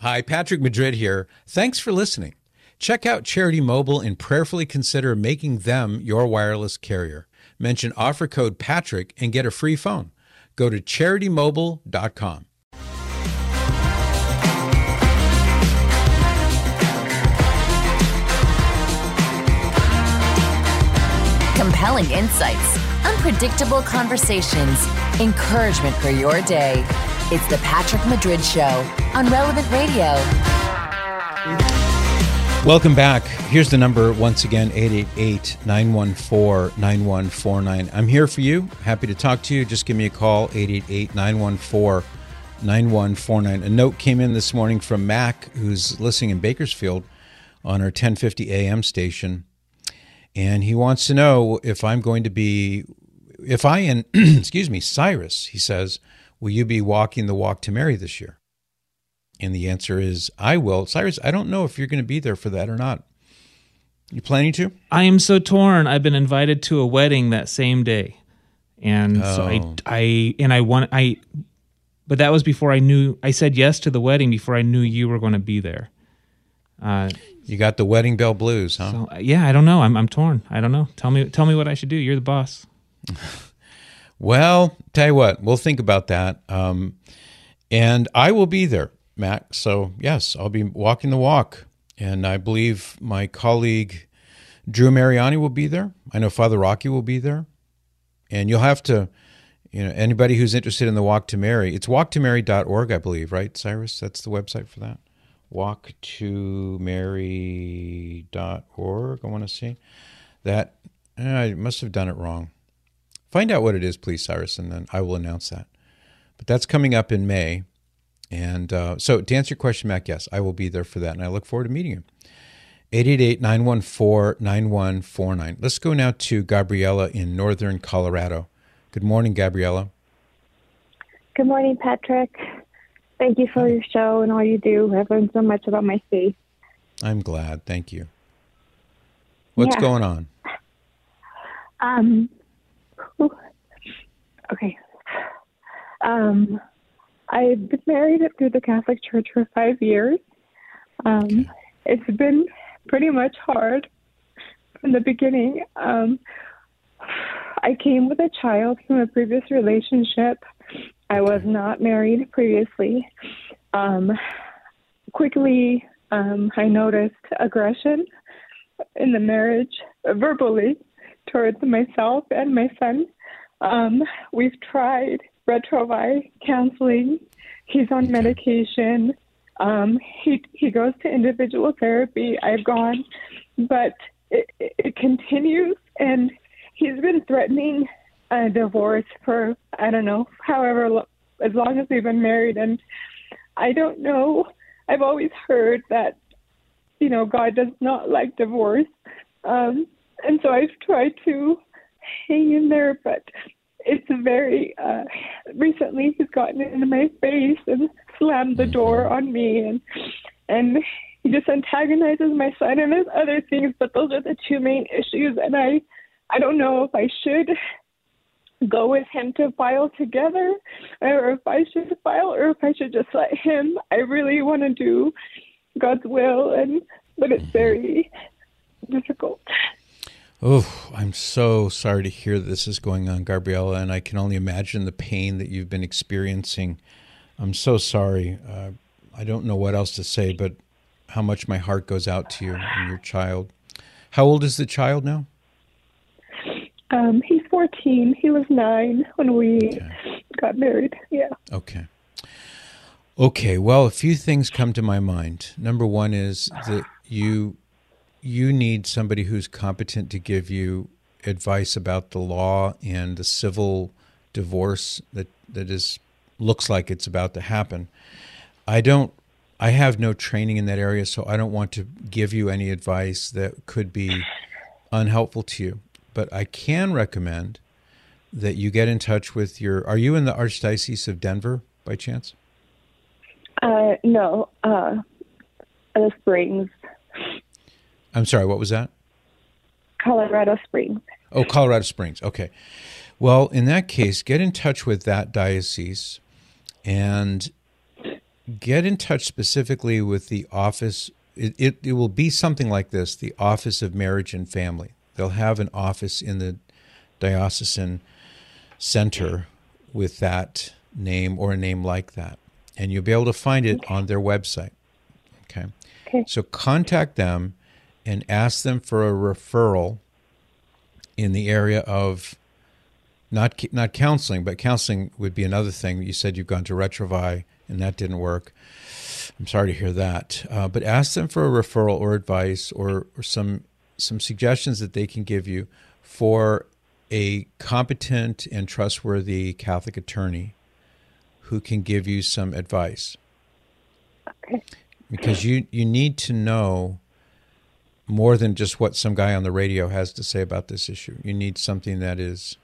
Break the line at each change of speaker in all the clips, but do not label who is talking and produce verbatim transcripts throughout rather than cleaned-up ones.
Hi, Patrick Madrid here. Thanks for listening. Check out Charity Mobile and prayerfully consider making them your wireless carrier. Mention offer code Patrick and get a free phone. Go to charity mobile dot com.
Compelling insights, unpredictable conversations, encouragement for your day. It's the Patrick Madrid Show on Relevant Radio.
Welcome back. Here's the number once again, eight eight eight, nine one four, nine one four nine. I'm here for you. Happy to talk to you. Just give me a call, eight eight eight, nine one four, nine one four nine. A note came in this morning from Mac, who's listening in Bakersfield on our ten fifty A M station. And he wants to know if I'm going to be, if I and, excuse me, Cyrus, he says, will you be walking the Walk to Mary this year? And the answer is, I will. Cyrus, I don't know if you're going to be there for that or not. You planning to?
I am so torn. I've been invited to a wedding that same day. And
oh.
so I, I, and I want, I, but that was before I knew, I said yes to the wedding before I knew you were going to be there. Uh,
You got the wedding bell blues, huh?
So, yeah, I don't know. I'm I'm torn. I don't know. Tell me tell me what I should do. You're the boss.
Well, tell you what, we'll think about that. Um, and I will be there, Mac. So yes, I'll be walking the walk. And I believe my colleague Drew Mariani will be there. I know Father Rocky will be there. And you'll have to, you know, anybody who's interested in the Walk to Mary, it's walk to mary dot org, I believe, right, Cyrus? That's the website for that. walk to mary dot org. I want to see that. I must have done it wrong. Find out what it is, please, Cyrus, and then I will announce that. But that's coming up in May. And uh, so to answer your question, Mac, yes, I will be there for that, and I look forward to meeting you. eight eight eight, nine one four, nine one four nine. Let's go now to Gabriella in northern Colorado. Good morning, Gabriella.
Good morning, Patrick. Thank you for your show and all you do. I've learned so much about my faith.
I'm glad. Thank you. What's
yeah.
going on?
Um. Okay. Um. I've been married through the Catholic Church for five years. Um. Okay. It's been pretty much hard from the beginning. Um. I came with a child from a previous relationship. I was not married previously. Um, quickly, um, I noticed aggression in the marriage, uh, verbally, towards myself and my son. Um, we've tried Retrovi counseling. He's on medication. Um, he he goes to individual therapy. I've gone, but it, it, it continues, and he's been threatening a divorce for, I don't know, however, lo- as long as we've been married. And I don't know, I've always heard that, you know, God does not like divorce. Um, and so I've tried to hang in there, but it's very, uh, recently he's gotten into my face and slammed the door on me, and, and he just antagonizes my son, and there's other things, but those are the two main issues. And I, I don't know if I should go with him to file together, or if I should file, or if I should just let him. I really want to do God's will, and but it's very difficult.
Oh, I'm so sorry to hear that this is going on, Gabriella, and I can only imagine the pain that you've been experiencing. I'm so sorry. Uh, I don't know what else to say, but how much my heart goes out to you and your child. How old is the child now?
Um, he's fourteen. He was nine when we okay. got married. Yeah.
Okay. Okay. Well, a few things come to my mind. Number one is that you you need somebody who's competent to give you advice about the law and the civil divorce that that is looks like it's about to happen. I don't. I have no training in that area, so I don't want to give you any advice that could be unhelpful to you. But I can recommend that you get in touch with your... Are you in the Archdiocese of Denver, by chance?
Uh, no, uh, the Springs.
I'm sorry, what was that?
Colorado Springs.
Oh, Colorado Springs, okay. Well, in that case, get in touch with that diocese and get in touch specifically with the office. It, it, it will be something like this, the Office of Marriage and Family. They'll have an office in the diocesan center with that name or a name like that. And you'll be able to find it okay. on their website. Okay.
Okay.
So contact them and ask them for a referral in the area of not not counseling, but counseling would be another thing. You said you've gone to Retrovi and that didn't work. I'm sorry to hear that. Uh, but ask them for a referral or advice or, or some some suggestions that they can give you for a competent and trustworthy Catholic attorney who can give you some advice.
Okay.
Because you, you need to know more than just what some guy on the radio has to say about this issue. You need something that is,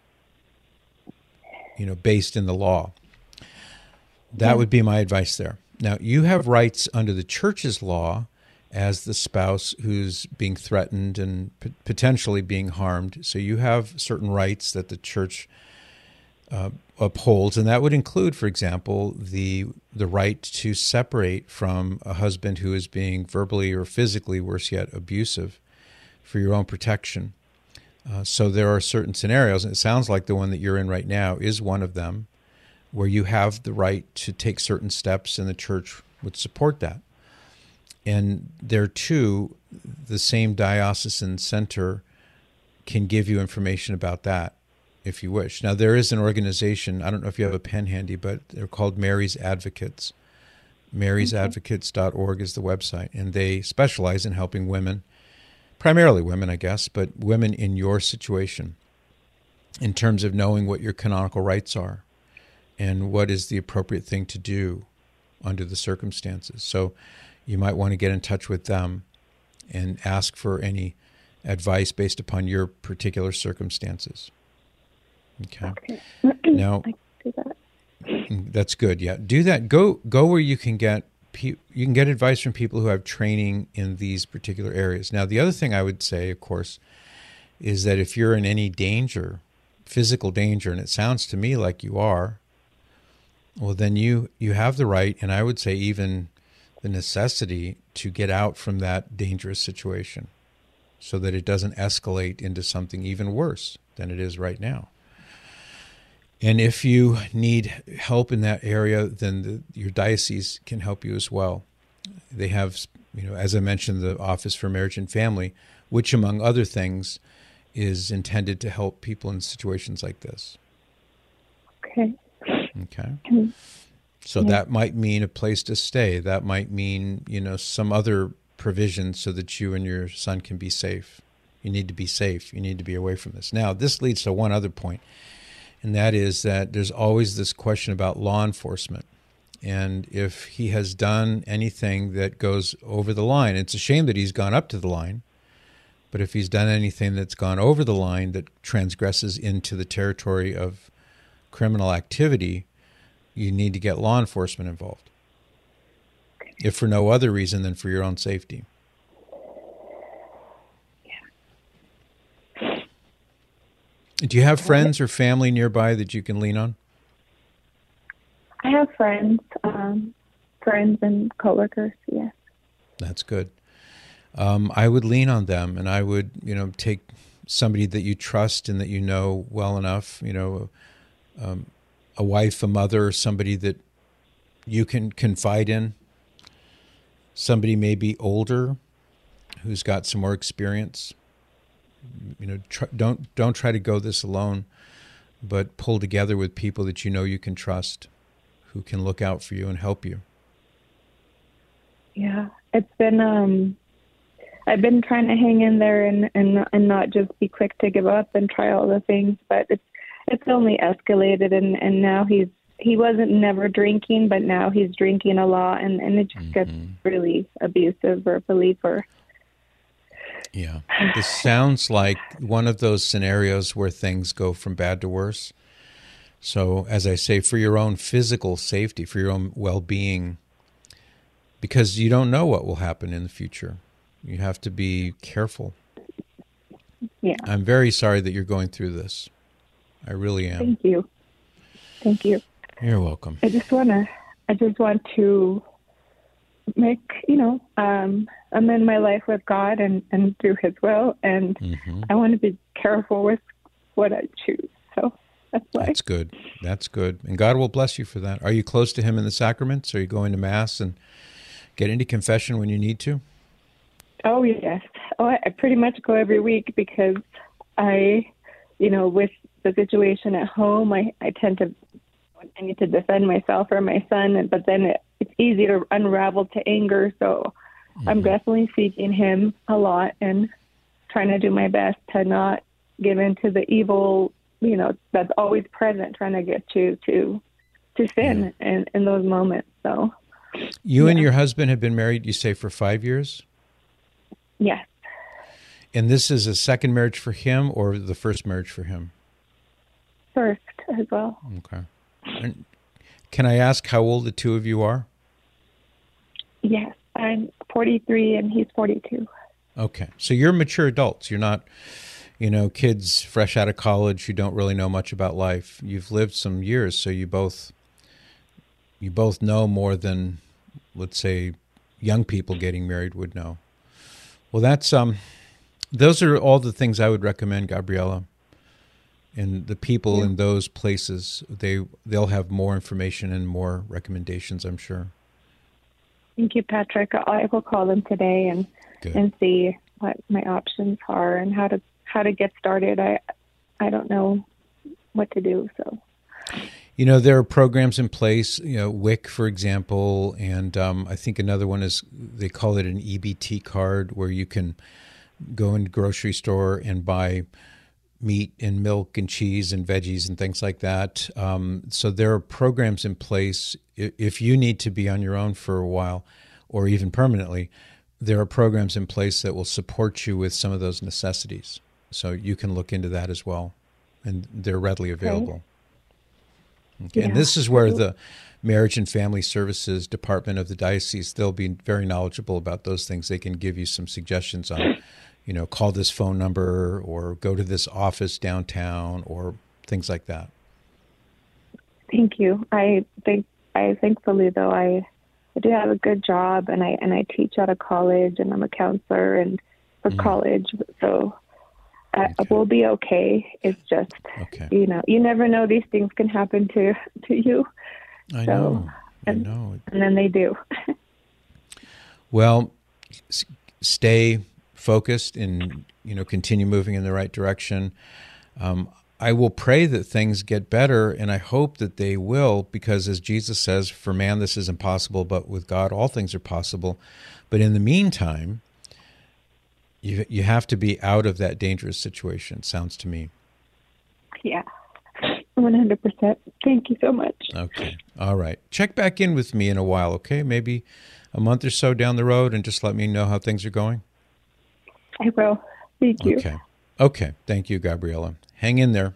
you know, based in the law. That yeah. would be my advice there. Now, you have rights under the church's law as the spouse who's being threatened and p- potentially being harmed. So you have certain rights that the church uh, upholds, and that would include, for example, the the right to separate from a husband who is being verbally or physically, worse yet, abusive for your own protection. Uh, so there are certain scenarios, and it sounds like the one that you're in right now is one of them, where you have the right to take certain steps, and the church would support that. And there, too, the same diocesan center can give you information about that if you wish. Now, there is an organization, I don't know if you have a pen handy, but they're called Mary's Advocates. marys advocates dot org is the website, and they specialize in helping women, primarily women, I guess, but women in your situation in terms of knowing what your canonical rights are and what is the appropriate thing to do under the circumstances. So you might want to get in touch with them and ask for any advice based upon your particular circumstances. Okay.
Okay.
Now,
I can do that.
That's good. Yeah, do that. Go go where you can get pe- you can get advice from people who have training in these particular areas. Now, the other thing I would say, of course, is that if you're in any danger, physical danger, and it sounds to me like you are, well, then you you have the right, and I would say even the necessity to get out from that dangerous situation so that it doesn't escalate into something even worse than it is right now. And if you need help in that area, then the, your diocese can help you as well. They have, you know, as I mentioned, the Office for Marriage and Family, which, among other things, is intended to help people in situations like this.
Okay.
Okay.
Mm-hmm.
So yeah. That might mean a place to stay. That might mean, you know, some other provision so that you and your son can be safe. You need to be safe. You need to be away from this. Now, this leads to one other point. And that is that there's always this question about law enforcement. And if he has done anything that goes over the line, it's a shame that he's gone up to the line, but if he's done anything that's gone over the line that transgresses into the territory of criminal activity, you need to get law enforcement involved, if for no other reason than for your own safety. Do you have friends or family nearby that you can lean on?
I have friends, um, friends and coworkers, yes.
That's good. Um, I would lean on them, and I would, you know, take somebody that you trust and that you know well enough, you know, um, a wife, a mother, somebody that you can confide in, somebody maybe older who's got some more experience. You know, tr- don't don't try to go this alone, but pull together with people that you know you can trust, who can look out for you and help you.
Yeah, it's been. Um, I've been trying to hang in there and, and and not just be quick to give up and try all the things, but it's it's only escalated, and, and now he's he wasn't never drinking, but now he's drinking a lot, and, and it just mm-hmm. gets really abusive verbally for.
Yeah. This sounds like one of those scenarios where things go from bad to worse. So, as I say, for your own physical safety, for your own well-being, because you don't know what will happen in the future. You have to be careful.
Yeah.
I'm very sorry that you're going through this. I really am.
Thank you. Thank you.
You're welcome.
I just want to, I just want to make, you know, um, amend my life with God and, and do his will. And
Mm-hmm.
I want to be careful with what I choose. So that's why.
That's good. That's good. And God will bless you for that. Are you close to him in the sacraments? Are you going to Mass and get into confession when you need to?
Oh, yes. Oh, I I pretty much go every week because I, you know, with the situation at home, I, I tend to, I need to defend myself or my son, and but then it, it's easy to unravel to anger. So
Mm-hmm.
I'm definitely seeking him a lot and trying to do my best to not give into the evil, you know, that's always present, trying to get you to to sin
Yeah.
in, in those moments. So
You and
Yeah.
your husband have been married, you say, for five years?
yes,
And this is a second marriage for him or the first marriage for him?
first as well.
Okay. And can I ask how old the two of you are?
Yes, I'm forty-three and he's forty-two.
Okay. So you're mature adults. You're not, you know, kids fresh out of college who don't really know much about life. You've lived some years, so you both you both know more than, let's say, young people getting married would know. Well, that's um those are all the things I would recommend, Gabriella. And the people
Yeah.
in those places, they they'll have more information and more recommendations, I'm sure.
Thank you, Patrick. I will call them today and
Good.
and see what my options are and how to how to get started. I I don't know what to do. So
You know, there are programs in place, you know, W I C, for example, and um, I think another one is, they call it an E B T card, where you can go in the grocery store and buy meat and milk and cheese and veggies and things like that. Um, so there are programs in place. I- If you need to be on your own for a while or even permanently, there are programs in place that will support you with some of those necessities. So you can look into that as well, and they're readily available. Okay. And
Yeah.
this is where the Marriage and Family Services Department of the diocese, they'll be very knowledgeable about those things. They can give you some suggestions on, you know, call this phone number or go to this office downtown or things like that.
thank you. I think I thankfully though I, I do have a good job and I and I teach at a college and I'm a counselor and for
Mhm.
college. So I,
Okay.
we'll be okay. It's just
Okay.
you know you never know, these things can happen to to you,
I
So,
know. I
and-
know.
and then they do.
Well, s- stay focused and, you know, continue moving in the right direction. Um, I will pray that things get better, and I hope that they will, because as Jesus says, for man this is impossible, but with God all things are possible. But in the meantime, you you have to be out of that dangerous situation, sounds to me.
Yeah, one hundred percent. Thank you so much.
Okay. All right. Check back in with me in a while, okay? Maybe a month or so down the road, and just let me know how things are going.
I will. Thank you.
Okay. Okay. Thank you, Gabriella. Hang in there.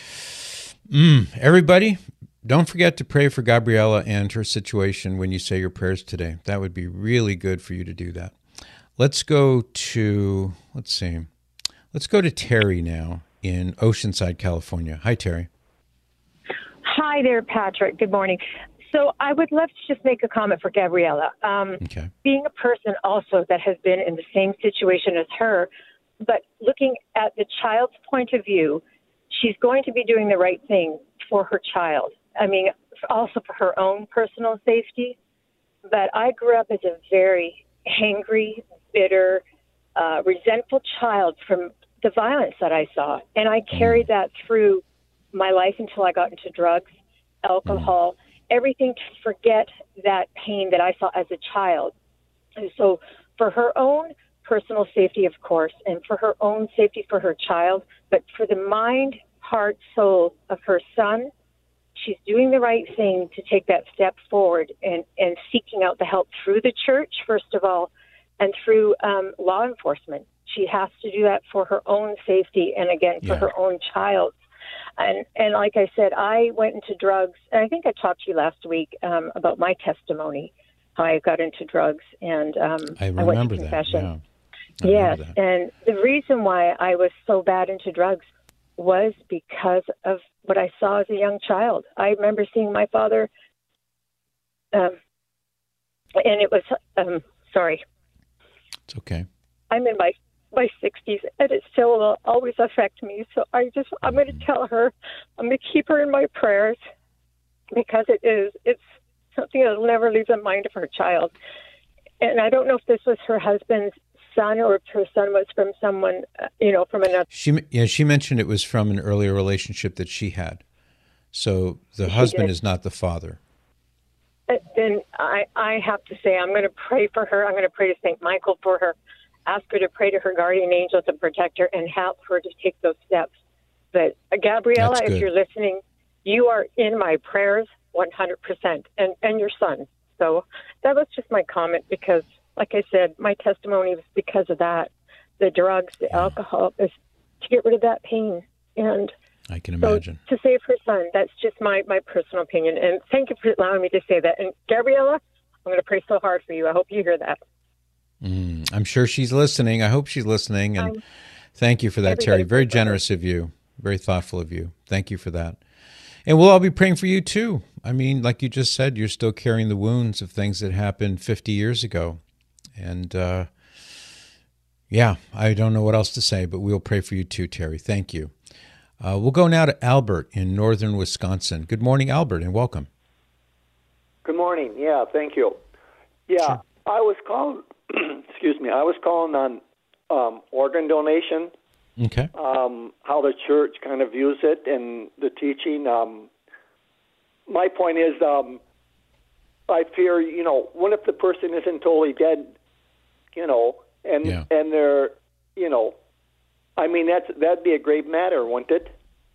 Mm, everybody, don't forget to pray for Gabriella and her situation when you say your prayers today. That would be really good for you to do that. Let's go to, let's see, let's go to Terry now in Oceanside, California. Hi, Terry.
Hi there, Patrick. Good morning. So I would love to just make a comment for Gabriella. Um,
Okay.
being a person also that has been in the same situation as her, but looking at the child's point of view, she's going to be doing the right thing for her child. I mean, also for her own personal safety. But I grew up as a very angry, bitter, uh, resentful child from the violence that I saw. And I carried that through my life until I got into drugs, alcohol, everything to forget that pain that I saw as a child. And so for her own personal safety, of course, and for her own safety for her child, but for the mind, heart, soul of her son, she's doing the right thing to take that step forward and, and seeking out the help through the church, first of all, and through um, law enforcement. She has to do that for her own safety and, again, for
Yeah.
her own child. And, and like I said, I went into drugs, and I think I talked to you last week um, about my testimony, how I got into drugs, and um,
I
I went
remember
to
that.
confession.
Yeah. I
Yes,
remember that.
and the reason why I was so bad into drugs was because of what I saw as a young child. I remember seeing my father um, and it was, um, sorry.
It's okay.
I'm in my my sixties, and it still will always affect me. So I just, I'm going to tell her, I'm going to keep her in my prayers, because it is, it's something that will never leave the mind of her child. And I don't know if this was her husband's son or if her son was from someone, uh, you know, from another.
She, yeah, she mentioned it was from an earlier relationship that she had. So the
She
husband
did.
is not the father.
Then I, I have to say, I'm going to pray for her. I'm going to pray to Saint Michael for her, ask her to pray to her guardian angels to protect her and help her to take those steps. But uh, Gabriella,
That's
if
good.
you're listening, you are in my prayers one hundred percent, and, and your son. So that was just my comment, because, like I said, my testimony was because of that. The drugs, the alcohol, is to get rid of that pain. And
I can
so
imagine.
to save her son, that's just my, my personal opinion. And thank you for allowing me to say that. And Gabriella, I'm going to pray so hard for you. I hope you hear that.
Mm, I'm sure she's listening. I hope she's listening. And
I'm-
thank you for that,
Everybody
Terry. Very
pray for her.
generous of you. Very thoughtful of you. Thank you for that. And we'll all be praying for you too. I mean, like you just said, you're still carrying the wounds of things that happened fifty years ago. And uh, yeah, I don't know what else to say, but we'll pray for you too, Terry. Thank you. Uh, we'll go now to Albert in northern Wisconsin. Good morning, Albert, and welcome.
Good morning. Yeah, thank you. Yeah,
Sure.
I was calling. excuse me. I was calling on um, organ donation.
Okay.
Um, how the church kind of views it and the teaching. Um, my point is, um, I fear, you know, what if the person isn't totally dead, you know, and
Yeah.
and they're, you know, I mean, that's that'd be a grave matter, wouldn't it?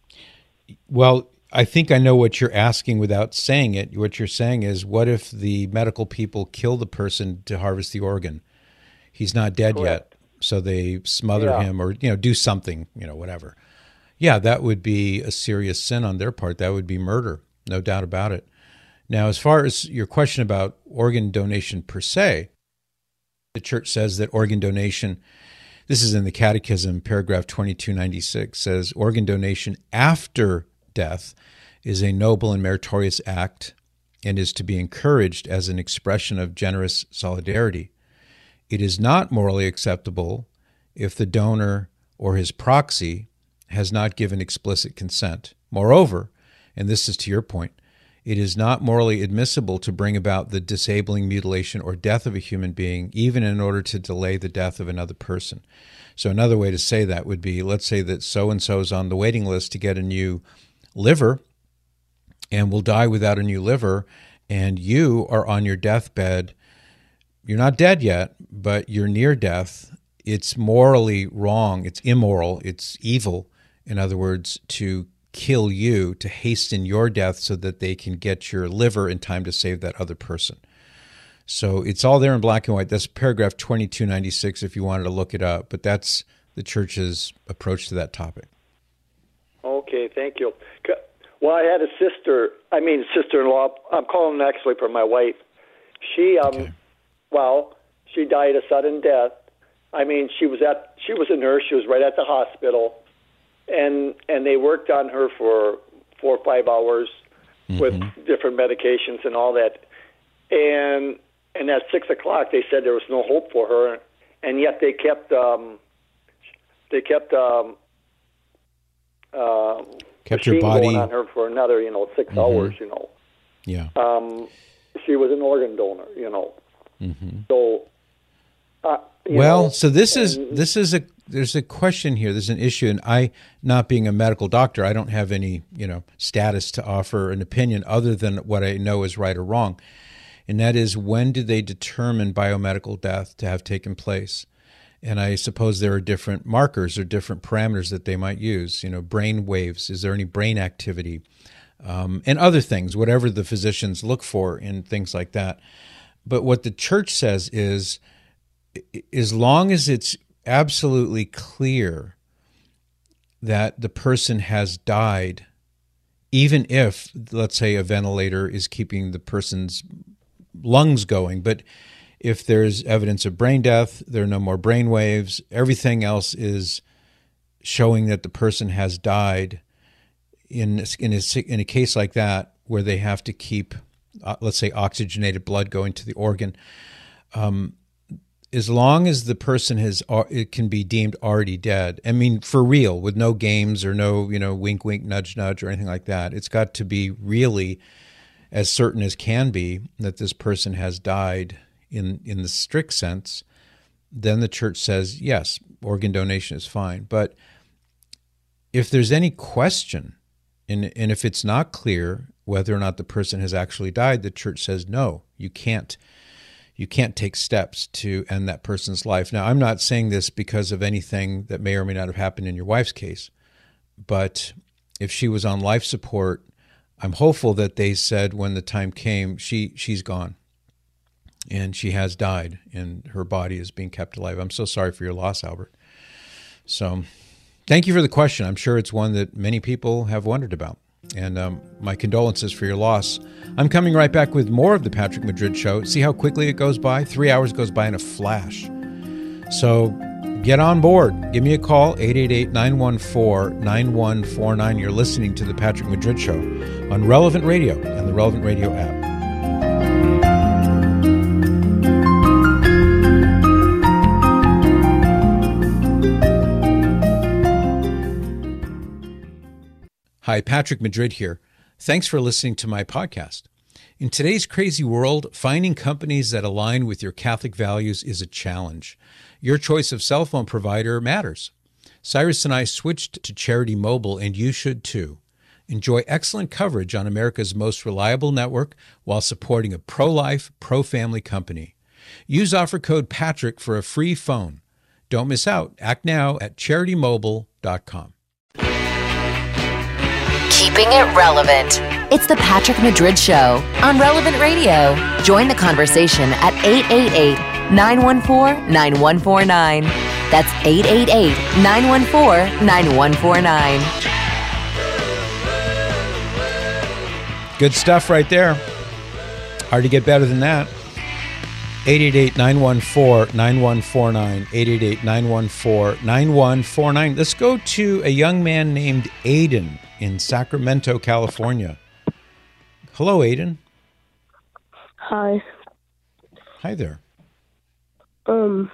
Well, I think I know what you're asking without saying it. What you're saying is, what if the medical people kill the person to harvest the organ? He's not dead
Correct.
yet, so they smother
Yeah.
him or, you know, do something, you know, whatever. Yeah, that would be a serious sin on their part. That would be murder, no doubt about it. Now, as far as your question about organ donation per se, the church says that organ donation, this is in the Catechism, paragraph twenty-two ninety-six, says organ donation after death is a noble and meritorious act and is to be encouraged as an expression of generous solidarity. It is not morally acceptable if the donor or his proxy has not given explicit consent. Moreover, and this is to your point, it is not morally admissible to bring about the disabling mutilation or death of a human being, even in order to delay the death of another person. So another way to say that would be, let's say that so-and-so is on the waiting list to get a new liver and will die without a new liver, and you are on your deathbed. You're not dead yet, but you're near death. It's morally wrong. It's immoral. It's evil, in other words, to kill you, to hasten your death so that they can get your liver in time to save that other person. So it's all there in black and white. That's paragraph twenty-two ninety-six if you wanted to look it up, but that's the church's approach to that topic.
Okay, thank you. C- Well, I had a sister, I mean sister-in-law. I'm calling actually for my wife. She, um,
Okay.
well, she died a sudden death. I mean, she was at, she was a nurse. She was right at the hospital, and and they worked on her for four or five hours with different medications and all that. And and at six o'clock, they said there was no hope for her, and yet they kept um, they kept um, uh,
Kept your
machine
body-
going on her for another, you know, six hours. You know,
Yeah.
um, she was an organ donor. You know, so. Uh, you
Well,
know,
so this is
and-
this is a there's a question here. There's an issue, and I, not being a medical doctor, I don't have any you know status to offer an opinion other than what I know is right or wrong, and that is, when do they determine biomedical death to have taken place? And I suppose there are different markers or different parameters that they might use. You know, brain waves. Is there any brain activity? Um, and other things, whatever the physicians look for in things like that. But what the church says is, as long as it's absolutely clear that the person has died, even if, let's say, a ventilator is keeping the person's lungs going, but if there's evidence of brain death, there are no more brain waves, everything else is showing that the person has died, in in a, in a case like that, where they have to keep uh, let's say oxygenated blood going to the organ. Um, as long as the person has, it can be deemed already dead. I mean, for real, with no games or no, you know, wink, wink, nudge, nudge, or anything like that. It's got to be really as certain as can be that this person has died in, in the strict sense. Then the church says, yes, organ donation is fine. But if there's any question, and, and if it's not clear whether or not the person has actually died, the church says, no, you can't. You can't take steps to end that person's life. Now, I'm not saying this because of anything that may or may not have happened in your wife's case, but if she was on life support, I'm hopeful that they said when the time came, she she's gone, and she has died, and her body is being kept alive. I'm so sorry for your loss, Albert. So thank you for the question. I'm sure it's one that many people have wondered about. And um, my condolences for your loss. I'm coming right back with more of the Patrick Madrid Show. See how quickly it goes by? Three hours goes by in a flash. So get on board. Give me a call, eight eight eight, nine one four, nine one four nine. You're listening to the Patrick Madrid Show on Relevant Radio and the Relevant Radio app. Hi, Patrick Madrid here. Thanks for listening to my podcast. In today's crazy world, finding companies that align with your Catholic values is a challenge. Your choice of cell phone provider matters. Cyrus and I switched to Charity Mobile, and you should too. Enjoy excellent coverage on America's most reliable network while supporting a pro-life, pro-family company. Use offer code PATRICK for a free phone. Don't miss out. Act now at charity mobile dot com.
Keeping it relevant. It's the Patrick Madrid Show on Relevant Radio. Join the conversation at eight eight eight, nine one four, nine one four nine. That's eight eight eight, nine one four, nine one four nine.
Good stuff right there. Hard to get better than that. eight eight eight, nine one four, nine one four nine. eight eight eight, nine one four, nine one four nine. Let's go to a young man named Aiden in Sacramento, California. Hello, Aiden.
Hi.
Hi there.
Um.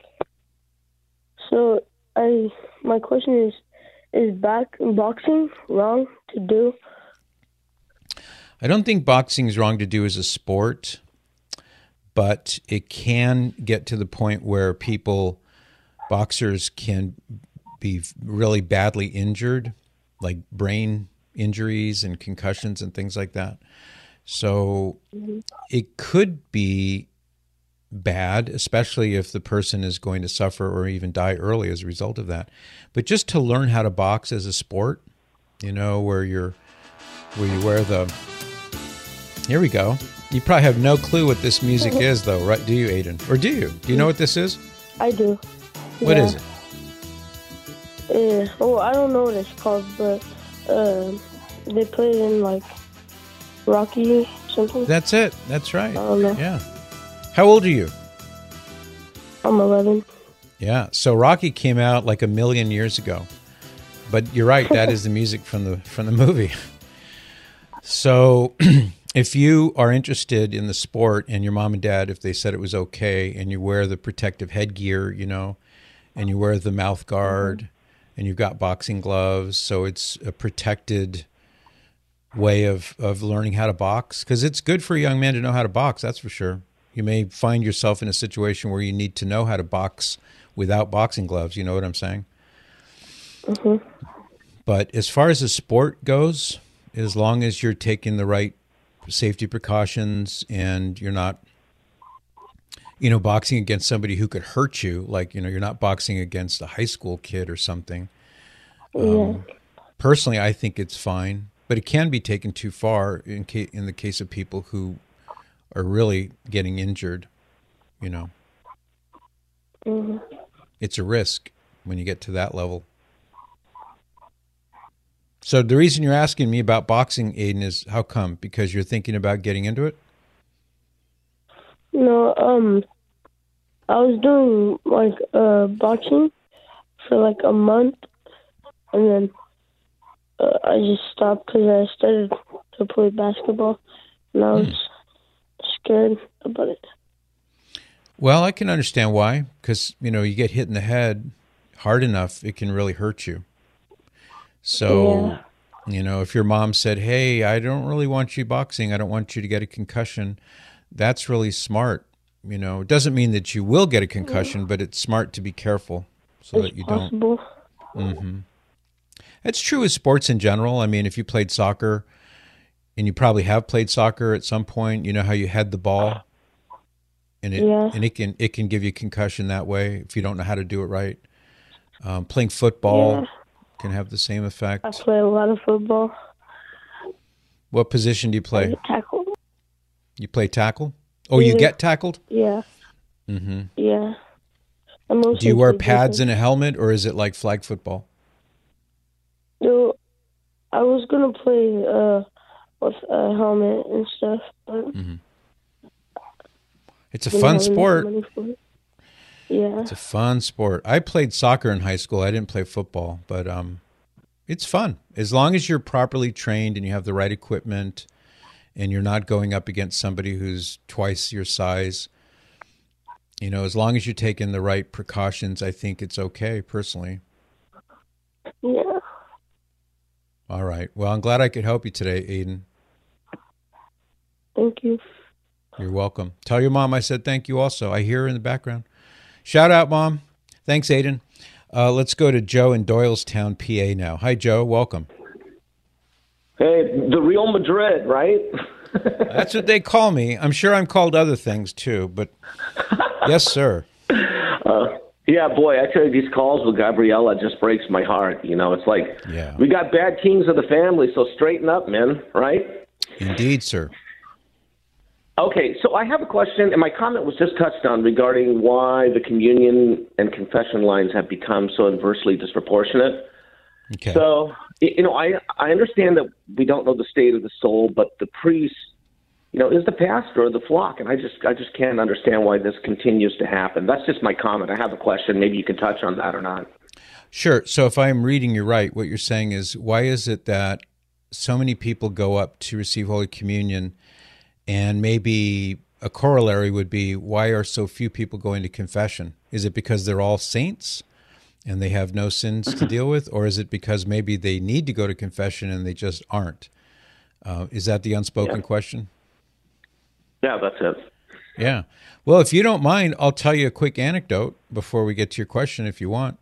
So I, my question is, is back boxing wrong to do?
I don't think boxing is wrong to do as a sport, but it can get to the point where people, boxers can be really badly injured, like brain injuries and concussions and things like that. So mm-hmm. it could be bad, especially if the person is going to suffer or even die early as a result of that. But just to learn how to box as a sport, you know, where you're, where you wear the, here we go. You probably have no clue what this music is though, right? Do you, Aiden? Or do you? Do you know what this is?
I do.
What
yeah.
is it?
Yeah, well, I don't know what it's called, but uh, they play it in like Rocky something.
That's it. That's right.
I don't know.
Yeah. How old are you?
I'm eleven.
Yeah. So Rocky came out like a million years ago, but you're right. That is the music from the from the movie. So if you are interested in the sport and your mom and dad, if they said it was okay, and you wear the protective headgear, you know, and you wear the mouth guard. Mm-hmm. And you've got boxing gloves, so it's a protected way of, of learning how to box. Because it's good for a young man to know how to box, that's for sure. You may find yourself in a situation where you need to know how to box without boxing gloves, you know what I'm saying?
Mm-hmm.
But as far as the sport goes, as long as you're taking the right safety precautions and you're not, you know, boxing against somebody who could hurt you, like, you know, you're not boxing against a high school kid or something. Um,
yeah.
Personally, I think it's fine, but it can be taken too far in, ca- in the case of people who are really getting injured, you know.
Mm-hmm.
It's a risk when you get to that level. So the reason you're asking me about boxing, Aiden, is how come? Because you're thinking about getting into it?
No, um, I was doing like uh, boxing for like a month, and then uh, I just stopped because I started to play basketball, and I was scared about it.
Well, I can understand why, because, you know, you get hit in the head hard enough, it can really hurt you. So,
Yeah.
you know, if your mom said, hey, I don't really want you boxing, I don't want you to get a concussion, that's really smart. You know, it doesn't mean that you will get a concussion, but it's smart to be careful so
It's
that you
possible.
don't. Mm-hmm. It's true with sports in general. I mean, if you played soccer, and you probably have played soccer at some point, you know how you head the ball, and it
Yeah.
and it can it can give you a concussion that way if you don't know how to do it right. Um, playing football
Yeah.
can have the same effect.
I play a lot of football.
What position do you
I
play?
get tackled.
You play tackle? Oh, you
Yeah.
get tackled?
Yeah.
Mm-hmm.
Yeah. I mostly
Do you wear
play
pads
defense.
and a helmet, or is it like flag football?
No, I was gonna play uh with a helmet and stuff, but
It's a
didn't
fun
have enough
sport.
money for it. Yeah.
It's a fun sport. I played soccer in high school. I didn't play football, but um, it's fun. As long as you're properly trained and you have the right equipment and you're not going up against somebody who's twice your size, you know, as long as you're taking the right precautions, I think it's okay, personally.
Yeah.
All right. Well, I'm glad I could help you today, Aiden.
Thank you.
You're welcome. Tell your mom I said thank you also. I hear her in the background. Shout out, Mom. Thanks, Aiden. Uh, let's go to Joe in Doylestown, P A now. Hi, Joe. Welcome.
Hey, the Real Madrid, right?
That's what they call me. I'm sure I'm called other things too, but yes, sir.
Uh, yeah, boy, I tell you, these calls with Gabriella just breaks my heart. You know, it's like
Yeah.
we got bad kings of the family, so straighten up, man, right?
Indeed, sir.
Okay, so I have a question, and my comment was just touched on regarding why the communion and confession lines have become so inversely disproportionate.
Okay.
So, y- you know, I I understand that we don't know the state of the soul, but the priest, you know, is the pastor of the flock, and I just I just can't understand why this continues to happen. That's just my comment. I have a question. Maybe you can touch on that or not.
Sure. So if I'm reading you right, what you're saying is, why is it that so many people go up to receive Holy Communion, and maybe a corollary would be, why are so few people going to confession? Is it because they're all saints and they have no sins to deal with? Or is it because maybe they need to go to confession and they just aren't? Uh, is that the unspoken
Yeah.
question?
Yeah, that's it.
Yeah. Well, if you don't mind, I'll tell you a quick anecdote before we get to your question if you want.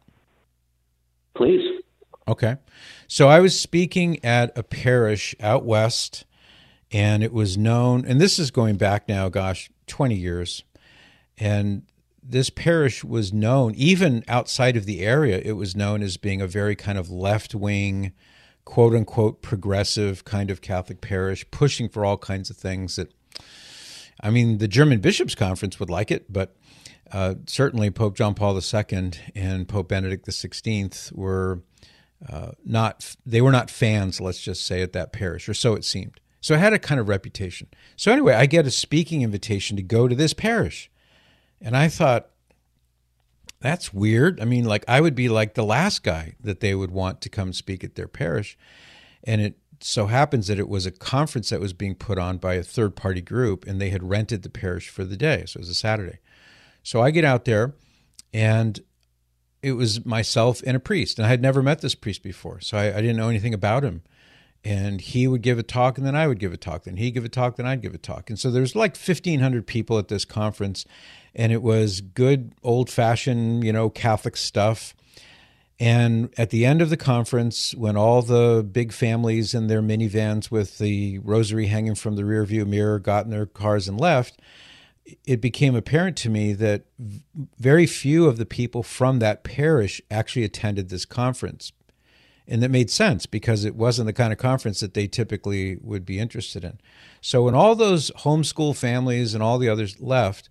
Please.
Okay. So I was speaking at a parish out west, and it was known, and this is going back now, gosh, twenty years. And this parish was known, even outside of the area, it was known as being a very kind of left-wing, quote-unquote, progressive kind of Catholic parish, pushing for all kinds of things that, I mean, the German Bishops' Conference would like it, but uh, certainly Pope John Paul the Second and Pope Benedict the Sixteenth were uh, not, they were not fans, let's just say, at that parish, or so it seemed. So it had a kind of reputation. So anyway, I get a speaking invitation to go to this parish. And I thought, that's weird. I mean, like, I would be like the last guy that they would want to come speak at their parish. And it so happens that it was a conference that was being put on by a third-party group, and they had rented the parish for the day. So it was a Saturday. So I get out there, and it was myself and a priest. And I had never met this priest before, so I, I didn't know anything about him. And he would give a talk, and then I would give a talk. Then he'd give a talk, then I'd give a talk. And so there's like fifteen hundred people at this conference, and it was good old-fashioned, you know, Catholic stuff. And at the end of the conference, when all the big families in their minivans with the rosary hanging from the rearview mirror got in their cars and left, it became apparent to me that very few of the people from that parish actually attended this conference. And that made sense because it wasn't the kind of conference that they typically would be interested in. So when all those homeschool families and all the others left,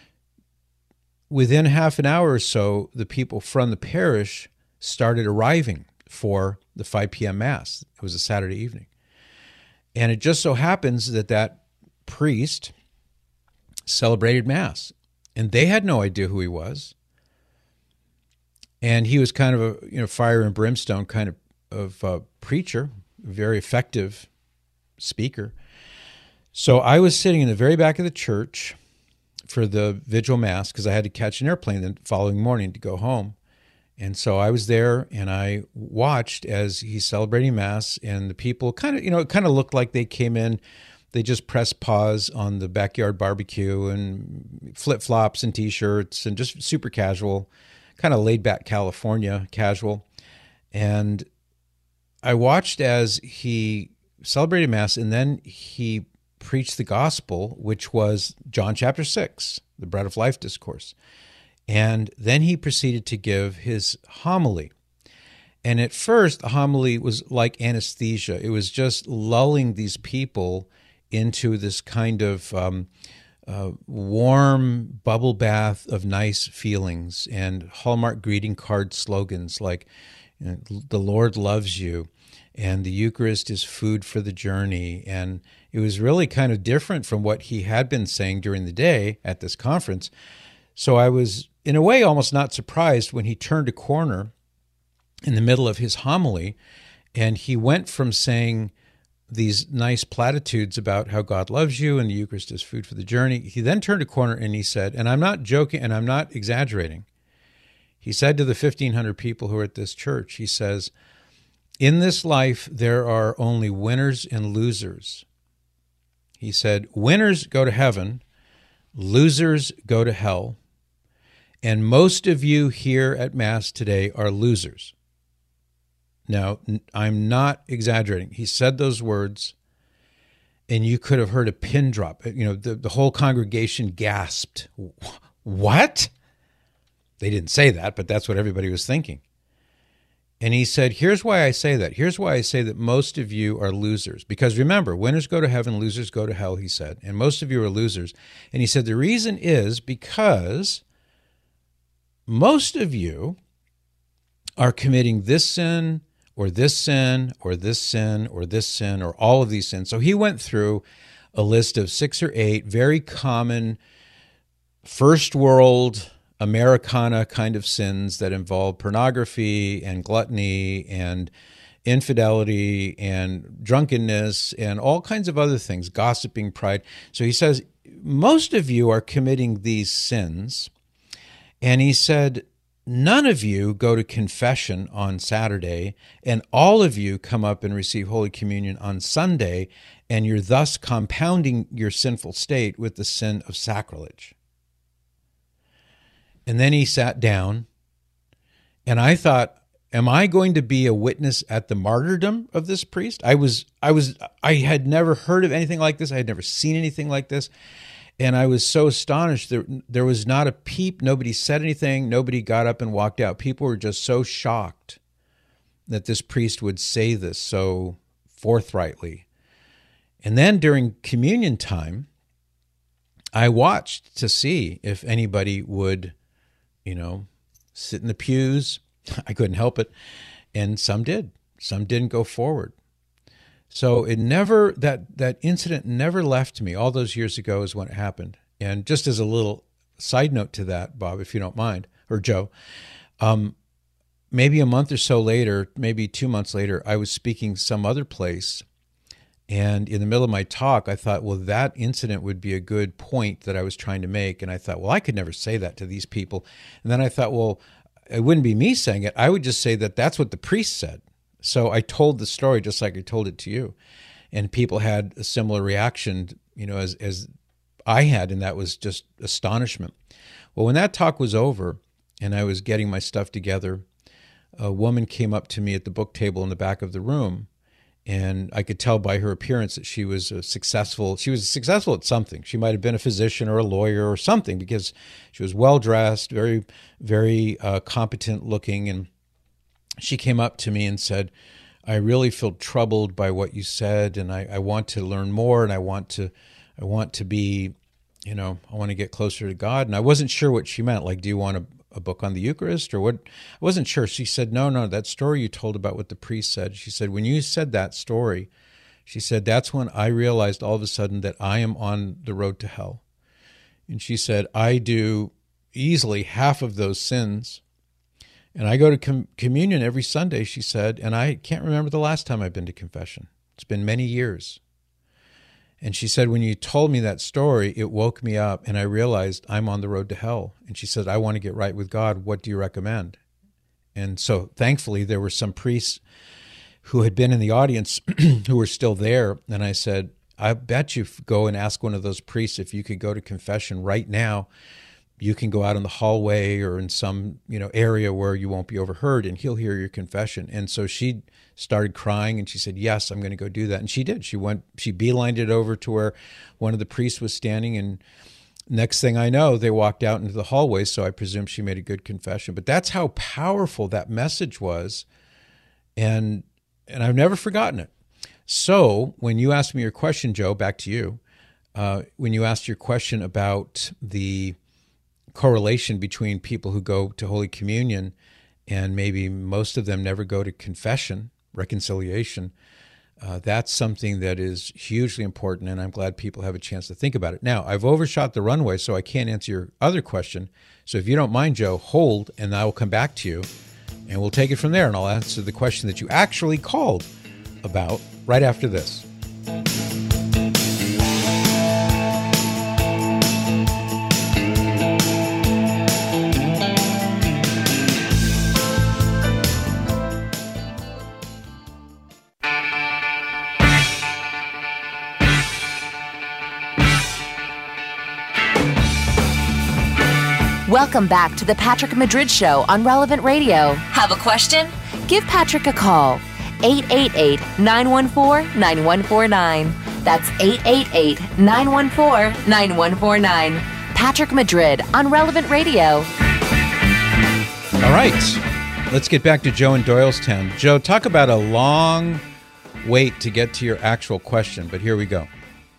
within half an hour or so, the people from the parish started arriving for the five p.m. Mass. It was a Saturday evening. And it just so happens that that priest celebrated Mass. And they had no idea who he was. And he was kind of a, you know, fire and brimstone kind of of uh, preacher, very effective speaker. So I was sitting in the very back of the church for the vigil mass because I had to catch an airplane the following morning to go home. And so I was there and I watched as he's celebrating mass, and the people kind of, you know, it kind of looked like they came in, they just pressed pause on the backyard barbecue and flip-flops and T-shirts and just super casual, kind of laid back California casual. And I watched as he celebrated mass, and then he preached the gospel, which was John chapter six, the bread of life discourse. And then he proceeded to give his homily. And at first, the homily was like anesthesia. It was just lulling these people into this kind of um, uh, warm bubble bath of nice feelings and Hallmark greeting card slogans like, you know, the Lord loves you, and the Eucharist is food for the journey. And it was really kind of different from what he had been saying during the day at this conference. So I was, in a way, almost not surprised when he turned a corner in the middle of his homily, and he went from saying these nice platitudes about how God loves you and the Eucharist is food for the journey. He then turned a corner and he said, and I'm not joking and I'm not exaggerating, he said to the fifteen hundred people who are at this church, he says, in this life, there are only winners and losers. He said, winners go to heaven, losers go to hell, and most of you here at Mass today are losers. Now, I'm not exaggerating. He said those words, and you could have heard a pin drop. You know, the, the whole congregation gasped. What? They didn't say that, but that's what everybody was thinking. And he said, here's why I say that. Here's why I say that most of you are losers. Because remember, winners go to heaven, losers go to hell, he said. And most of you are losers. And he said, the reason is because most of you are committing this sin or this sin or this sin or this sin or all of these sins. So he went through a list of six or eight very common first world Americana kind of sins that involve pornography and gluttony and infidelity and drunkenness and all kinds of other things, gossiping, pride. So he says, most of you are committing these sins. And he said, none of you go to confession on Saturday, and all of you come up and receive Holy Communion on Sunday, and you're thus compounding your sinful state with the sin of sacrilege. And then he sat down, and I thought, am I going to be a witness at the martyrdom of this priest? I was, I was, I had never heard of anything like this. I had never seen anything like this. And I was so astonished. There, there was not a peep. Nobody said anything. Nobody got up and walked out. People were just so shocked that this priest would say this so forthrightly. And then during communion time, I watched to see if anybody would, you know, sit in the pews. I couldn't help it. And some did. Some didn't go forward. So it never, that, that incident never left me. All those years ago is when it happened. And just as a little side note to that, Bob, if you don't mind, or Joe, um, maybe a month or so later, maybe two months later, I was speaking some other place. And in the middle of my talk, I thought, well, that incident would be a good point that I was trying to make. And I thought, well, I could never say that to these people. And then I thought, well, it wouldn't be me saying it. I would just say that that's what the priest said. So I told the story just like I told it to you. And people had a similar reaction, you know, as, as I had, and that was just astonishment. Well, when that talk was over and I was getting my stuff together, a woman came up to me at the book table in the back of the room. And I could tell by her appearance that she was a successful, she was successful at something. She might have been a physician or a lawyer or something, because she was well-dressed, very, very uh, competent looking. And she came up to me and said, I really feel troubled by what you said, and I, I want to learn more, and I want to, I want to be, you know, I want to get closer to God. And I wasn't sure what she meant. Like, do you want a, a book on the Eucharist or what? I wasn't sure. She said, no, no, that story you told about what the priest said. She said, when you said that story, she said, that's when I realized all of a sudden that I am on the road to hell. And she said, I do easily half of those sins. And I go to com- communion every Sunday, she said, and I can't remember the last time I've been to confession. It's been many years. And she said, when you told me that story, it woke me up and I realized I'm on the road to hell. And she said, I want to get right with God. What do you recommend? And so thankfully there were some priests who had been in the audience who were still there. And I said, I bet you go and ask one of those priests if you could go to confession right now. You can go out in the hallway or in some, you know, area where you won't be overheard, and he'll hear your confession. And so she started crying and she said, yes, I'm going to go do that. And she did. She went, she beelined it over to where one of the priests was standing. And next thing I know, they walked out into the hallway. So I presume she made a good confession. But that's how powerful that message was. And, and I've never forgotten it. So when you asked me your question, Joe, back to you, uh, when you asked your question about the correlation between people who go to Holy Communion and maybe most of them never go to confession, reconciliation, uh, that's something that is hugely important, and I'm glad people have a chance to think about it. Now, I've overshot the runway, so I can't answer your other question. So if you don't mind, Joe, hold, and I will come back to you, and we'll take it from there, and I'll answer the question that you actually called about right after this.
Welcome back to the Patrick Madrid Show on Relevant Radio. Have a question? Give Patrick a call. eight eight eight, nine one four, nine one four nine. That's eight eight eight, nine one four, nine one four nine. Patrick Madrid on Relevant Radio.
All right. Let's get back to Joe in Doylestown. Joe, talk about a long wait to get to your actual question, but here we go.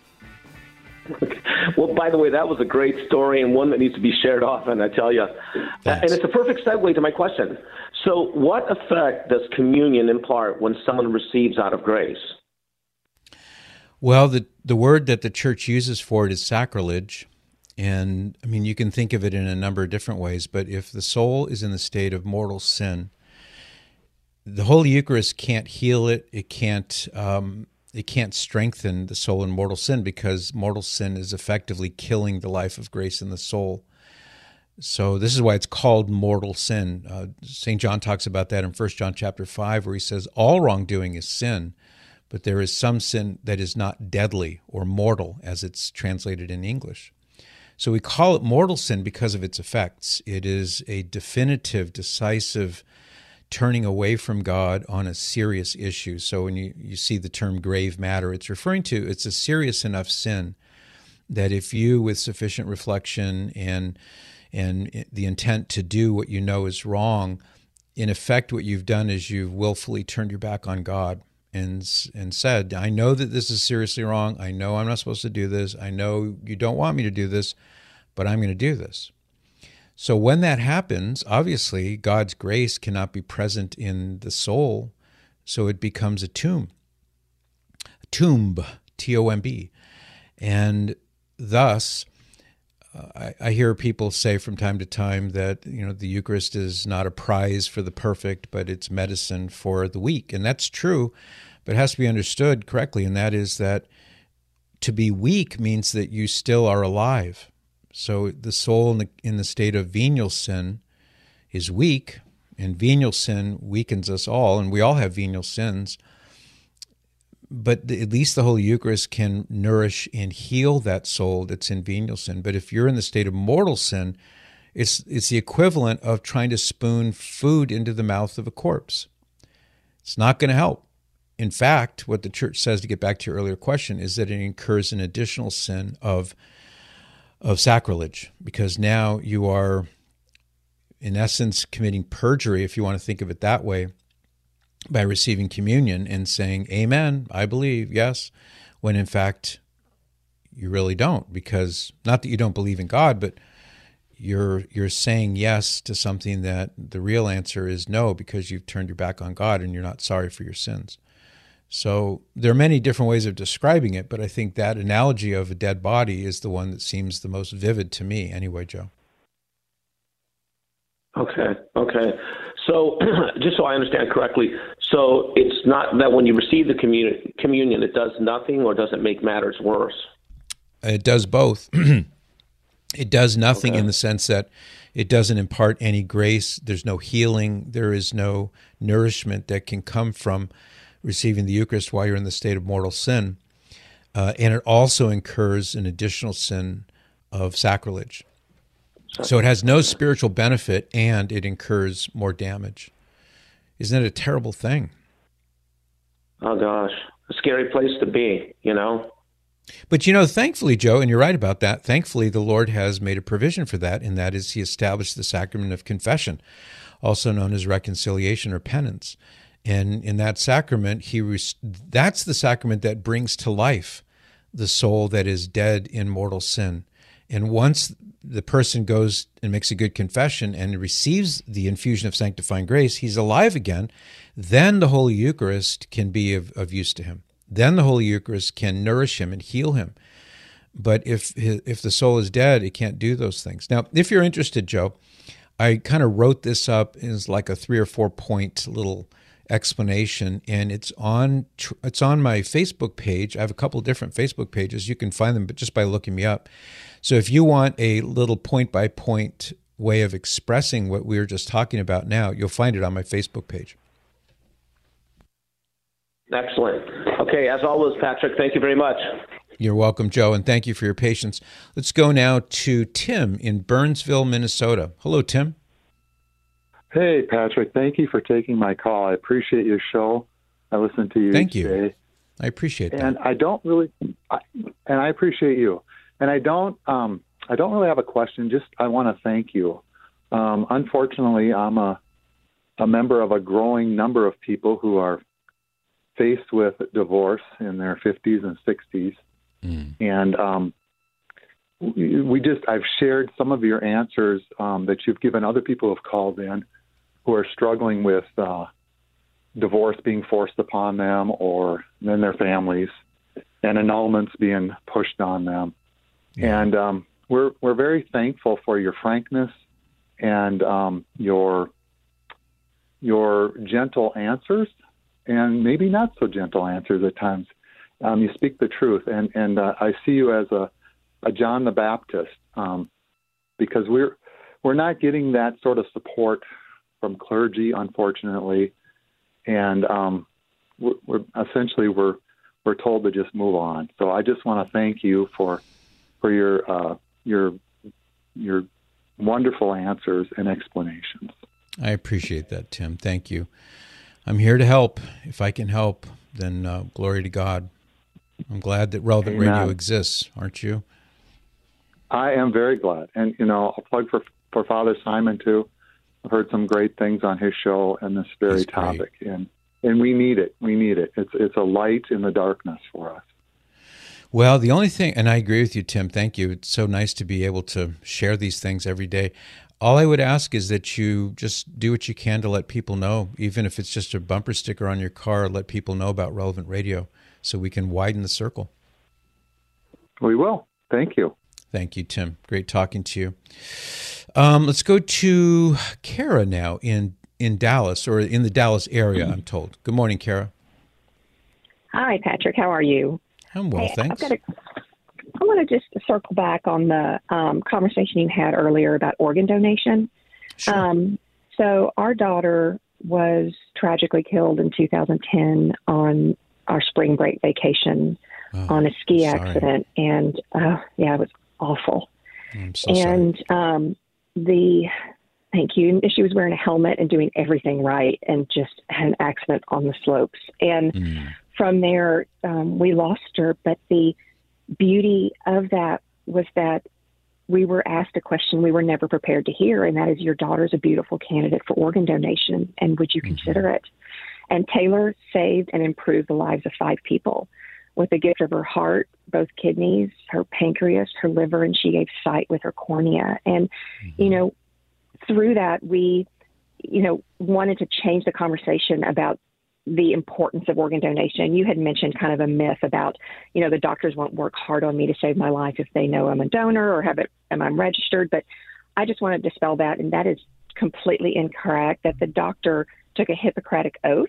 Well, by the way, that was a great story and one that needs to be shared often, I tell you.
Thanks.
And it's a perfect segue to my question. So what effect does communion impart when someone receives out of grace?
Well, the, the word that the church uses for it is sacrilege. And, I mean, you can think of it in a number of different ways, but if the soul is in the state of mortal sin, the Holy Eucharist can't heal it. It can't... Um, It can't strengthen the soul in mortal sin because mortal sin is effectively killing the life of grace in the soul. So this is why it's called mortal sin. Uh, Saint John talks about that in First John chapter five, where he says, all wrongdoing is sin, but there is some sin that is not deadly or mortal, as it's translated in English. So we call it mortal sin because of its effects. It is a definitive, decisive turning away from God on a serious issue. So when you, you see the term grave matter, it's referring to, it's a serious enough sin that if you, with sufficient reflection and and the intent to do what you know is wrong, in effect what you've done is you've willfully turned your back on God and and said, I know that this is seriously wrong. I know I'm not supposed to do this. I know you don't want me to do this, but I'm going to do this. So when that happens, obviously, God's grace cannot be present in the soul, so it becomes a tomb, a tomb, T O M B. And thus, uh, I, I hear people say from time to time that, you know, the Eucharist is not a prize for the perfect, but it's medicine for the weak. And that's true, but it has to be understood correctly, and that is that to be weak means that you still are alive. So the soul in the, in the state of venial sin is weak, and venial sin weakens us all, and we all have venial sins. But the, at least the Holy Eucharist can nourish and heal that soul that's in venial sin. But if you're in the state of mortal sin, it's it's the equivalent of trying to spoon food into the mouth of a corpse. It's not going to help. In fact, what the church says, to get back to your earlier question, is that it incurs an additional sin of of sacrilege, because now you are, in essence, committing perjury, if you want to think of it that way, by receiving communion and saying, amen, I believe, yes, when in fact you really don't, because not that you don't believe in God, but you're you're saying yes to something that the real answer is no, because you've turned your back on God and you're not sorry for your sins. So there are many different ways of describing it, but I think that analogy of a dead body is the one that seems the most vivid to me anyway, Joe.
Okay, okay. So just so I understand correctly, So it's not that when you receive the communion, communion, it does nothing, or does it make matters worse?
It does both. It does nothing
Okay.
in the sense that it doesn't impart any grace. There's no healing. There is no nourishment that can come from receiving the Eucharist while you're in the state of mortal sin. Uh, and it also incurs an additional sin of sacrilege. So it has no spiritual benefit, and it incurs more damage. Isn't it a terrible thing?
Oh, gosh. A scary place to be, you know?
But, you know, thankfully, Joe, and you're right about that, thankfully the Lord has made a provision for that, and that is he established the sacrament of confession, also known as reconciliation or penance. And in that sacrament, he res- that's the sacrament that brings to life the soul that is dead in mortal sin. And once the person goes and makes a good confession and receives the infusion of sanctifying grace, he's alive again, then the Holy Eucharist can be of, of use to him. Then the Holy Eucharist can nourish him and heal him. But if if the soul is dead, it can't do those things. Now, if you're interested, Joe, I kind of wrote this up as like a three or four point little explanation, and it's on it's on my Facebook page. I have a couple different Facebook pages. You can find them, but just by looking me up. So if you want a little point by point way of expressing what we were just talking about now, you'll find it on my Facebook page.
Excellent. Okay, as always, Patrick, thank you very much.
You're welcome, Joe, and thank you for your patience. Let's go now to Tim in Burnsville, Minnesota. Hello, Tim.
Hey, Patrick. Thank you for taking my call. I appreciate your show. I listen to you
Thank
each
you.
day.
I appreciate that.
And I don't really, I, and I appreciate you. And I don't, um, I don't really have a question. Just I want to thank you. Um, unfortunately, I'm a a member of a growing number of people who are faced with divorce in their fifties and sixties. Mm. And um, we, we just, I've shared some of your answers um, that you've given other people who have called in who are struggling with uh, divorce being forced upon them, or then their families, and annulments being pushed on them. Yeah. And um, we're we're very thankful for your frankness and um, your your gentle answers, and maybe not so gentle answers at times. Um, you speak the truth, and and uh, I see you as a, a John the Baptist, um, because we're we're not getting that sort of support from clergy, unfortunately, and um, we're, we're essentially we're we're told to just move on. So I just want to thank you for for your uh, your your wonderful answers and explanations.
I appreciate that, Tim. Thank you. I'm here to help. If I can help, then uh, glory to God. I'm glad that Relevant
Amen.
Radio exists, aren't you?
I am very glad. And, you know, I'll plug for, for Father Simon, too. I've heard some great things on his show and this very
That's
topic. And and we need it. We need it. It's it's a light in the darkness for us.
Well, the only thing, and I agree with you, Tim, thank you. It's so nice to be able to share these things every day. All I would ask is that you just do what you can to let people know, even if it's just a bumper sticker on your car, let people know about Relevant Radio so we can widen the circle.
We will. Thank you.
Thank you, Tim. Great talking to you. Um, let's go to Kara now in, in Dallas, or in the Dallas area, I'm told. Good morning, Kara.
Hi, Patrick. How are you?
I'm well,
hey,
thanks.
I've got a, I want to just circle back on the um, conversation you had earlier about organ donation.
Sure.
Um, so our daughter was tragically killed in two thousand ten on our spring break vacation
oh,
on a ski
sorry.
accident. And, uh, yeah, it was awful.
I'm so
and
sorry.
Um, the thank you. She was wearing a helmet and doing everything right, and just had an accident on the slopes. And
Mm.
from there, um, we lost her. But the beauty of that was that we were asked a question we were never prepared to hear, and that is, your daughter's a beautiful candidate for organ donation, and would you
Mm-hmm.
consider it? And Taylor saved and improved the lives of five people with the gift of her heart, both kidneys, her pancreas, her liver, and she gave sight with her cornea. And,
Mm-hmm.
you know, through that, we, you know, wanted to change the conversation about the importance of organ donation. You had mentioned kind of a myth about, you know, the doctors won't work hard on me to save my life if they know I'm a donor or have it, am I'm registered. But I just want to dispel that. And that is completely incorrect, that the doctor took a Hippocratic oath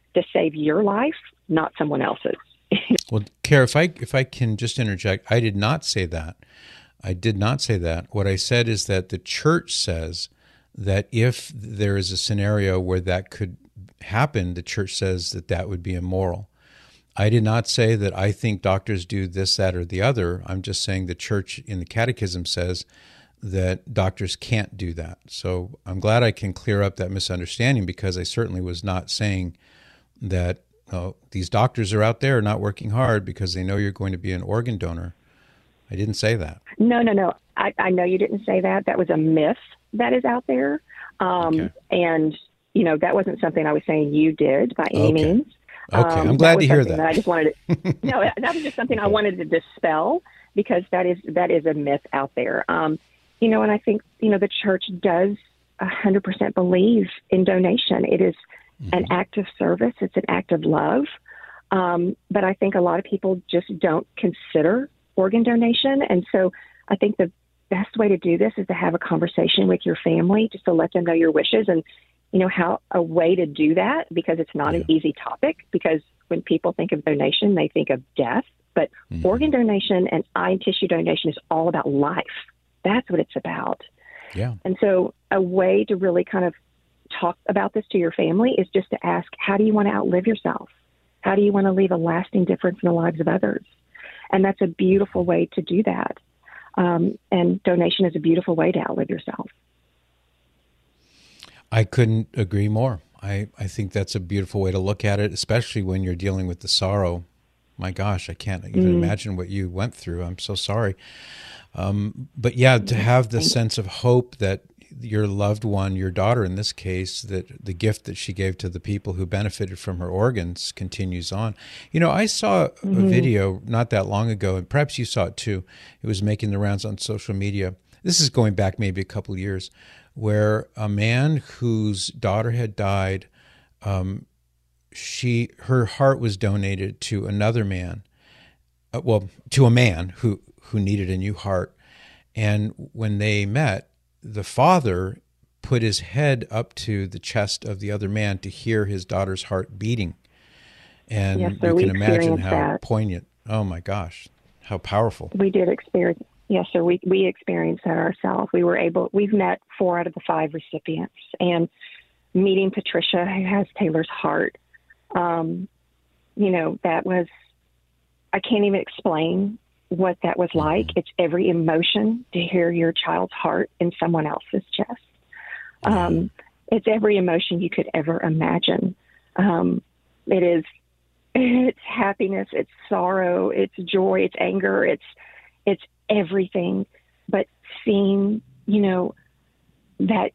to save your life, not someone else's.
Well, Kara, if I if I can just interject, I did not say that. I did not say that. What I said is that the church says that if there is a scenario where that could happen, the church says that that would be immoral. I did not say that I think doctors do this, that, or the other. I'm just saying the church in the catechism says that doctors can't do that. So I'm glad I can clear up that misunderstanding, because I certainly was not saying that oh, these doctors are out there not working hard because they know you're going to be an organ donor. I didn't say that.
No, no, no. I, I know you didn't say that. That was a myth that is out there. Um, okay. And, you know, that wasn't something I was saying you did by any
okay.
means.
Okay,
um,
I'm glad to hear that.
that. I just wanted to, no, that was just something okay. I wanted to dispel, because that is that is a myth out there. Um, you know, and I think, you know, the church does one hundred percent believe in donation. It is mm-hmm. an act of service. It's an act of love. Um, but I think a lot of people just don't consider organ donation. And so I think the best way to do this is to have a conversation with your family, just to let them know your wishes and, you know, how a way to do that, because it's not yeah. an easy topic, because when people think of donation, they think of death. But mm-hmm. organ donation and eye and tissue donation is all about life. That's what it's about.
Yeah.
And so a way to really kind of talk about this to your family is just to ask, how do you want to outlive yourself? How do you want to leave a lasting difference in the lives of others? And that's a beautiful way to do that. Um, and donation is a beautiful way to outlive yourself.
I couldn't agree more. I, I think that's a beautiful way to look at it, especially when you're dealing with the sorrow. My gosh, I can't even mm. imagine what you went through. I'm so sorry. Um, but yeah, to have the sense of hope that your loved one, your daughter in this case, that the gift that she gave to the people who benefited from her organs continues on. You know, I saw mm-hmm. a video not that long ago, and perhaps you saw it too. It was making the rounds on social media. This is going back maybe a couple of years, where a man whose daughter had died, um, she her heart was donated to another man, uh, well, to a man who, who needed a new heart. And when they met, the father put his head up to the chest of the other man to hear his daughter's heart beating. And
yes, sir,
you
we
can imagine how
that.
poignant. Oh my gosh, how powerful.
We did experience, yes, sir, we, we experienced that ourselves. We were able, we've met four out of the five recipients, and meeting Patricia, who has Taylor's heart, um, you know, that was, I can't even explain what that was like. Mm-hmm. It's every emotion to hear your child's heart in someone else's chest. Um, it's every emotion you could ever imagine. Um, it is, it's happiness, it's sorrow, it's joy, it's anger, it's, it's everything. But seeing, you know, that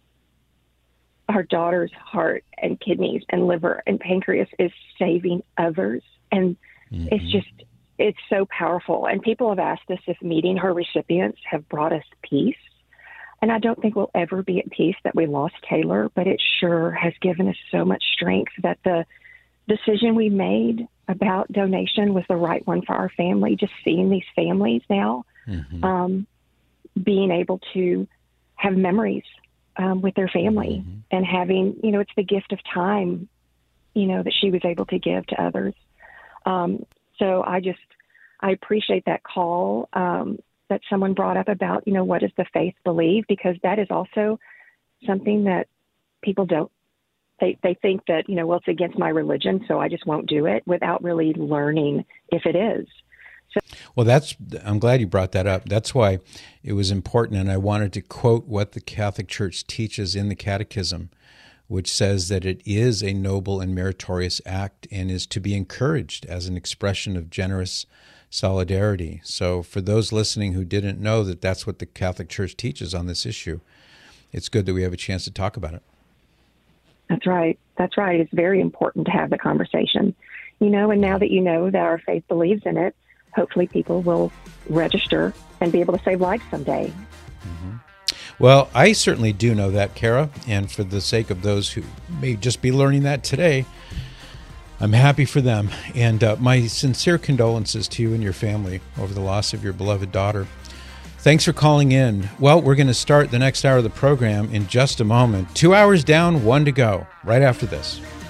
our daughter's heart and kidneys and liver and pancreas is saving others. And mm-hmm. it's just, it's so powerful. And people have asked us if meeting her recipients have brought us peace. And I don't think we'll ever be at peace that we lost Taylor, but it sure has given us so much strength that the decision we made about donation was the right one for our family. Just seeing these families now, mm-hmm. um, being able to have memories um, with their family mm-hmm. and having, you know, it's the gift of time, you know, that she was able to give to others. Um, So I just, I appreciate that call um, that someone brought up about, you know, what does the faith believe? Because that is also something that people don't, they, they think that, you know, well, it's against my religion, so I just won't do it, without really learning if it is. So,
well, that's, I'm glad you brought that up. That's why it was important. And I wanted to quote what the Catholic Church teaches in the Catechism, which says that it is a noble and meritorious act and is to be encouraged as an expression of generous solidarity. So for those listening who didn't know that that's what the Catholic Church teaches on this issue, it's good that we have a chance to talk about it.
That's right. That's right. It's very important to have the conversation, you know, and now that you know that our faith believes in it, hopefully people will register and be able to save lives someday.
Mm-hmm. Well, I certainly do know that, Kara, and for the sake of those who may just be learning that today, I'm happy for them. And uh, my sincere condolences to you and your family over the loss of your beloved daughter. Thanks for calling in. Well, we're going to start the next hour of the program in just a moment. Two hours down, one to go, right after this.